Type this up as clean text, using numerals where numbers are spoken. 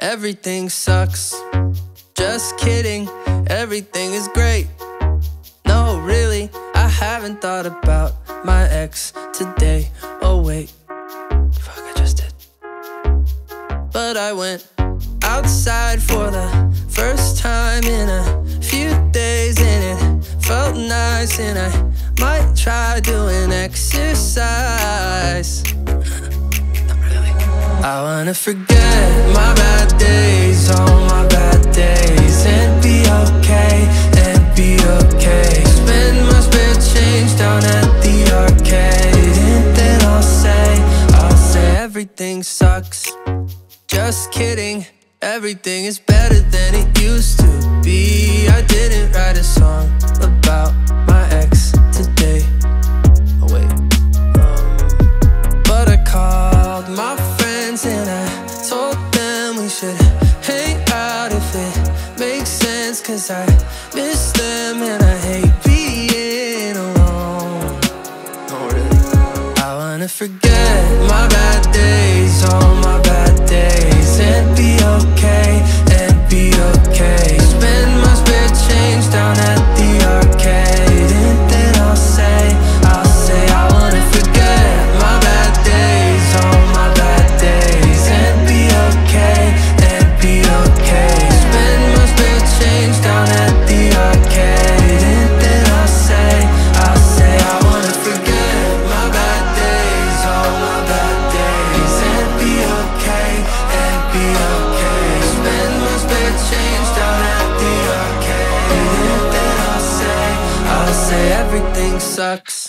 Everything sucks. Just kidding, everything is great. No, really, I haven't thought about my ex today. Oh wait, fuck, I just did. But I went outside for the first time in a few days, and it felt nice, and I might try doing exercise. Not really. I wanna forget my bad days, all my bad days, and be okay, and be okay. Spend my spare change down at the arcade, and then I'll say everything sucks. Just kidding, everything is better than it used to be. I didn't write a song about my ex today. Oh wait, but I called my friends and I told them we should hang out if it makes sense, 'cause I miss them and I hate being alone. Oh really? I wanna forget my bad days, all my bad days, and be okay, and be okay. Spend my spare change down at the arcade, and then I'll say I wanna forget my bad days, all my bad days, and be okay, and be okay. Spend my spare change down at the arcade, and then I'll say I wanna forget my bad days, all my bad days, and be okay, and be okay. Spend my spare change down at the arcade, and then I'll say everything sucks.